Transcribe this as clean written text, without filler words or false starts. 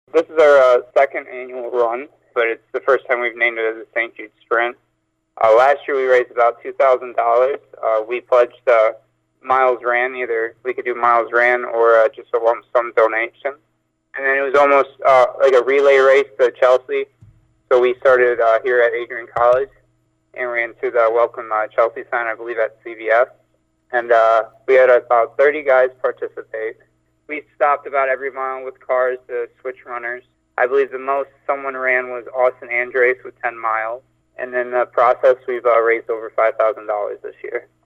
This is our second annual run, but it's the first time we've named it as a St. Jude Sprint. Last year we raised about $2,000. We pledged miles ran. Either we could do miles ran or just a lump sum donation. And then it was almost like a relay race to Chelsea. So we started here at Adrian College and ran to the Welcome Chelsea sign, I believe, at CVS. And we had about 30 guys participate. We stopped about every mile with cars to switch runners. I believe the most someone ran was Austin Andres with 10 miles. And in the process, we've raised over $5,000 this year.